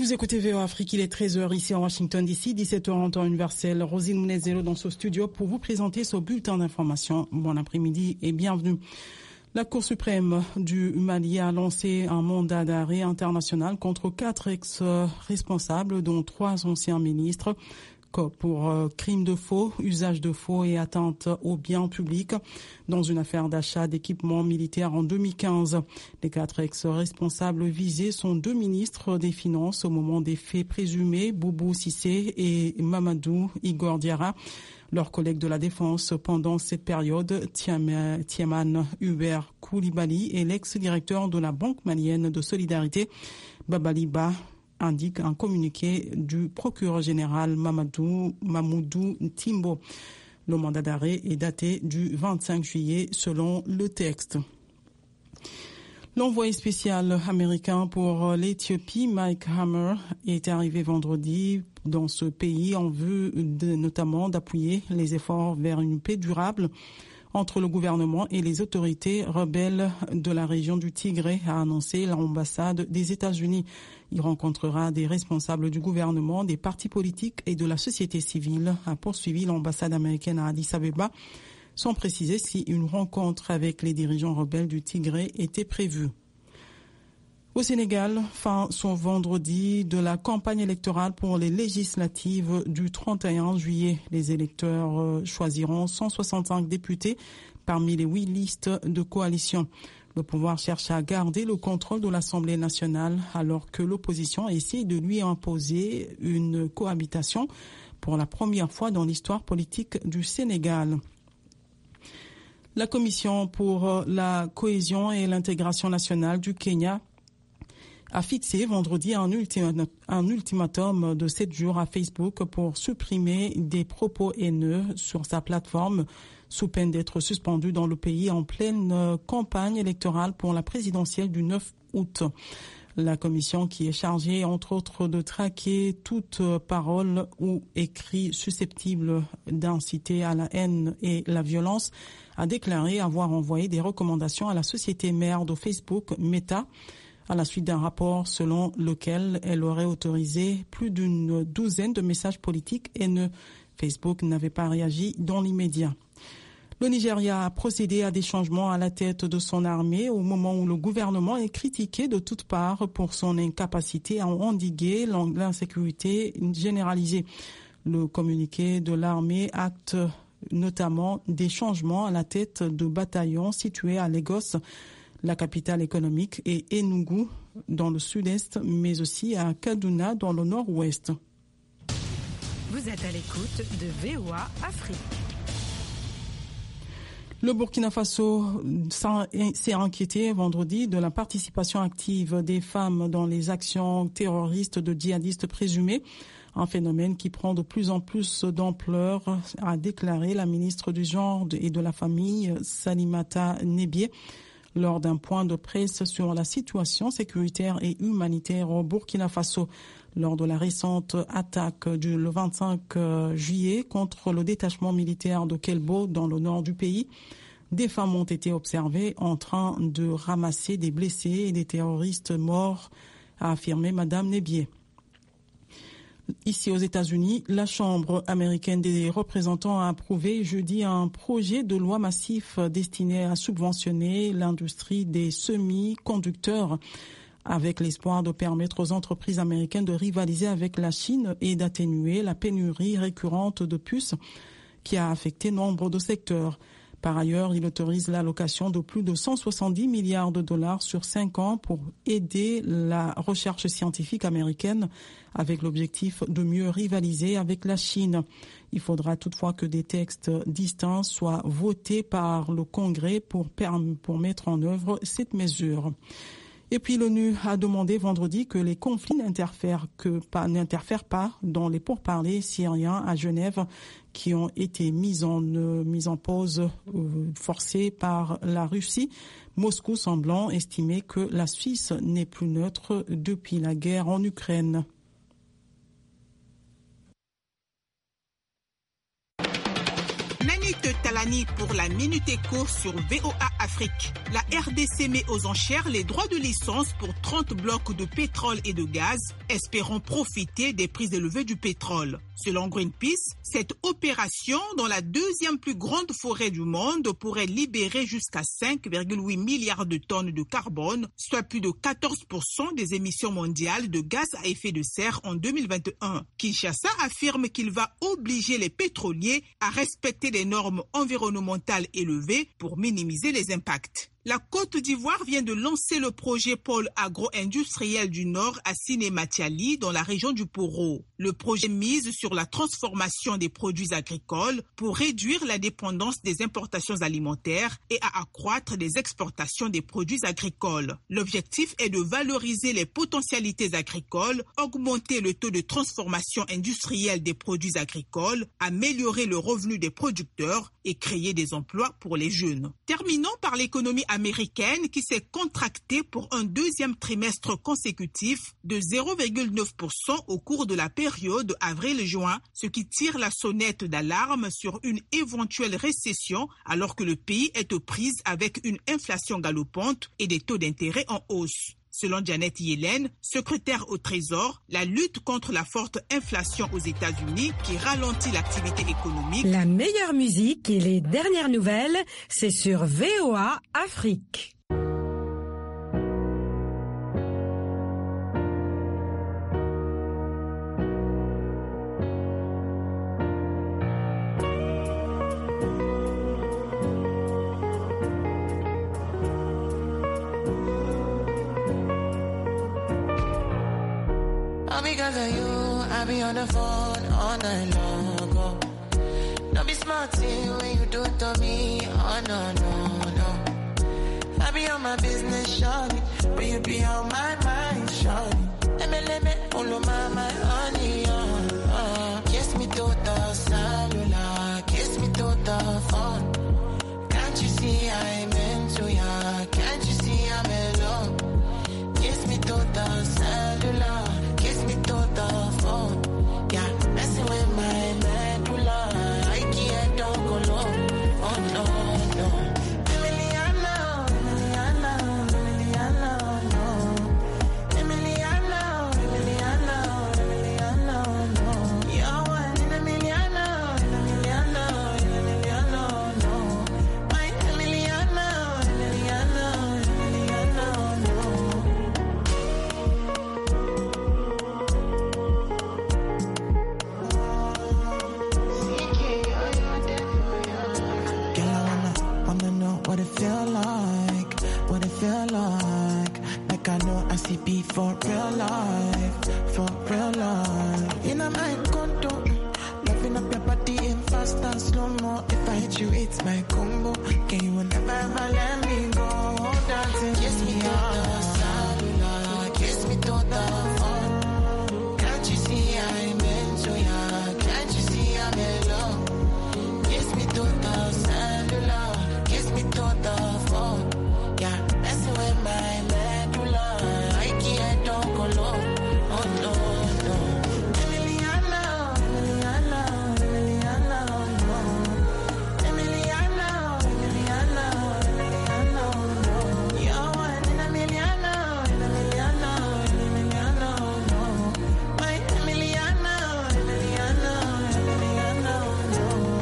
Vous écoutez VOA Afrique, il est 13h ici en Washington DC, 17h en temps universel. Rosine Mounezelo dans ce studio pour vous présenter ce bulletin d'information. Bon après-midi et bienvenue. La Cour suprême du Mali a lancé un mandat d'arrêt international contre 4 ex-responsables, dont 3 anciens ministres, pour crimes de faux, usage de faux et atteinte aux biens publics dans une affaire d'achat d'équipements militaires en 2015. Les 4 ex-responsables visés sont 2 ministres des Finances au moment des faits présumés, Boubou Cissé et Mamadou Igor Diarra. Leurs collègues de la Défense pendant cette période, Tiaman Hubert Koulibaly et l'ex-directeur de la Banque malienne de solidarité, Babaliba, indique un communiqué du procureur général Mamoudou Timbo. Le mandat d'arrêt est daté du 25 juillet selon le texte. L'envoyé spécial américain pour l'Éthiopie, Mike Hammer, est arrivé vendredi dans ce pays en vue notamment d'appuyer les efforts vers une paix durable entre le gouvernement et les autorités rebelles de la région du Tigré, a annoncé l'ambassade des États-Unis. Il rencontrera des responsables du gouvernement, des partis politiques et de la société civile, a poursuivi l'ambassade américaine à Addis Abeba, sans préciser si une rencontre avec les dirigeants rebelles du Tigré était prévue. Au Sénégal, fin ce vendredi de la campagne électorale pour les législatives du 31 juillet. Les électeurs choisiront 165 députés parmi les 8 listes de coalition. Le pouvoir cherche à garder le contrôle de l'Assemblée nationale alors que l'opposition essaie de lui imposer une cohabitation pour la première fois dans l'histoire politique du Sénégal. La Commission pour la cohésion et l'intégration nationale du Kenya a fixé vendredi un ultimatum de 7 jours à Facebook pour supprimer des propos haineux sur sa plateforme sous peine d'être suspendu dans le pays en pleine campagne électorale pour la présidentielle du 9 août. La commission, qui est chargée entre autres de traquer toute parole ou écrit susceptible d'inciter à la haine et la violence, a déclaré avoir envoyé des recommandations à la société mère de Facebook, Meta, à la suite d'un rapport selon lequel elle aurait autorisé plus d'une douzaine de messages politiques haineux. Facebook n'avait pas réagi dans l'immédiat. Le Nigeria a procédé à des changements à la tête de son armée au moment où le gouvernement est critiqué de toutes parts pour son incapacité à endiguer l'insécurité généralisée. Le communiqué de l'armée acte notamment des changements à la tête de bataillons situés à Lagos, la capitale économique, et Enugu dans le sud-est, mais aussi à Kaduna dans le nord-ouest. Vous êtes à l'écoute de VOA Afrique. Le Burkina Faso s'est inquiété vendredi de la participation active des femmes dans les actions terroristes de djihadistes présumés, un phénomène qui prend de plus en plus d'ampleur, a déclaré la ministre du Genre et de la Famille, Salimata Nebié, lors d'un point de presse sur la situation sécuritaire et humanitaire au Burkina Faso. Lors de la récente attaque le 25 juillet contre le détachement militaire de Kelbo dans le nord du pays, des femmes ont été observées en train de ramasser des blessés et des terroristes morts, a affirmé Madame Nebié. Ici aux États-Unis, la Chambre américaine des représentants a approuvé jeudi un projet de loi massif destiné à subventionner l'industrie des semi-conducteurs avec l'espoir de permettre aux entreprises américaines de rivaliser avec la Chine et d'atténuer la pénurie récurrente de puces qui a affecté nombre de secteurs. Par ailleurs, il autorise l'allocation de plus de 170 milliards de dollars sur 5 ans pour aider la recherche scientifique américaine avec l'objectif de mieux rivaliser avec la Chine. Il faudra toutefois que des textes distincts soient votés par le Congrès pour mettre en œuvre cette mesure. Et puis l'ONU a demandé vendredi que les conflits n'interfèrent pas dans les pourparlers syriens à Genève qui ont été mis en pause forcée par la Russie. Moscou semblant estimer que la Suisse n'est plus neutre depuis la guerre en Ukraine. Nani te tala Salani pour la Minute Éco sur VOA Afrique. La RDC met aux enchères les droits de licence pour 30 blocs de pétrole et de gaz, espérant profiter des prix élevés du pétrole. Selon Greenpeace, cette opération, dans la deuxième plus grande forêt du monde, pourrait libérer jusqu'à 5,8 milliards de tonnes de carbone, soit plus de 14% des émissions mondiales de gaz à effet de serre en 2021. Kinshasa affirme qu'il va obliger les pétroliers à respecter des normes environnementales élevées pour minimiser les impacts. La Côte d'Ivoire vient de lancer le projet pôle agro-industriel du Nord à Siné-Matiali dans la région du Poro. Le projet mise sur la transformation des produits agricoles pour réduire la dépendance des importations alimentaires et à accroître les exportations des produits agricoles. L'objectif est de valoriser les potentialités agricoles, augmenter le taux de transformation industrielle des produits agricoles, améliorer le revenu des producteurs et créer des emplois pour les jeunes. Terminons par l'économie américaine qui s'est contractée pour un deuxième trimestre consécutif de 0,9% au cours de la période avril-juin, ce qui tire la sonnette d'alarme sur une éventuelle récession alors que le pays est aux prises avec une inflation galopante et des taux d'intérêt en hausse. Selon Janet Yellen, secrétaire au Trésor, la lutte contre la forte inflation aux États-Unis qui ralentit l'activité économique. La meilleure musique et les dernières nouvelles, c'est sur VOA Afrique. Because of you, I be on the phone all night long. Oh. Don't be smart when you do it to me. Oh no, no, no. I be on my business, shawty, but you be on my mind, shawty. Let me, follow my honey, Kiss me to the cellular, kiss me to the phone. Can't you see I'm into ya? Can't you see I'm in love? Kiss me to the cellular. The phone, yeah, messing with my medulla. I can't don't go low. Oh no, no. Emiliano, Emiliano, Emiliano, no. Emiliano, Emiliano, Emiliano, no. You're one in Emiliano, Emiliano, Emiliano, no. My Emiliano, Emiliano, Emiliano, no. What it feel like I know I see be for real life. In a mind condo, loving up your body in fast and slow mo. If I hit you, it's my combo. Can you never ever let me go? Dancing, kiss me to the cellular, kiss me to the phone. Can't you see I'm into ya? Can't you see I'm in love? Kiss me to the cellular, kiss me to the phone. Yeah, messing with my medulla. I can't don't go low. Oh no, no. Emiliano, Emiliano, Emiliano, no. Emiliano, Emiliano, Emiliano, no. You're one in Emiliano, Emiliano, Emiliano, no. My Emiliano, Emiliano, Emiliano, no.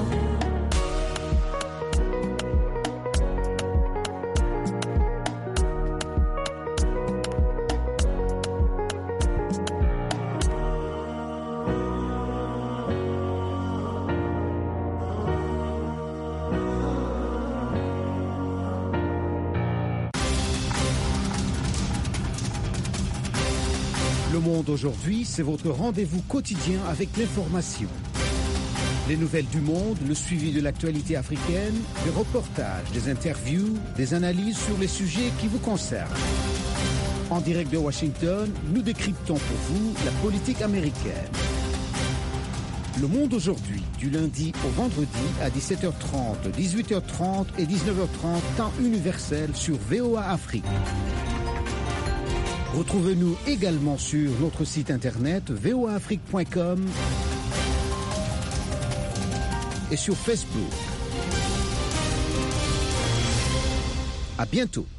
Le Monde aujourd'hui, c'est votre rendez-vous quotidien avec l'information. Les nouvelles du monde, le suivi de l'actualité africaine, des reportages, des interviews, des analyses sur les sujets qui vous concernent. En direct de Washington, nous décryptons pour vous la politique américaine. Le Monde aujourd'hui, du lundi au vendredi à 17h30, 18h30 et 19h30, temps universel sur VOA Afrique. Retrouvez-nous également sur notre site internet voaafrique.com et sur Facebook. À bientôt.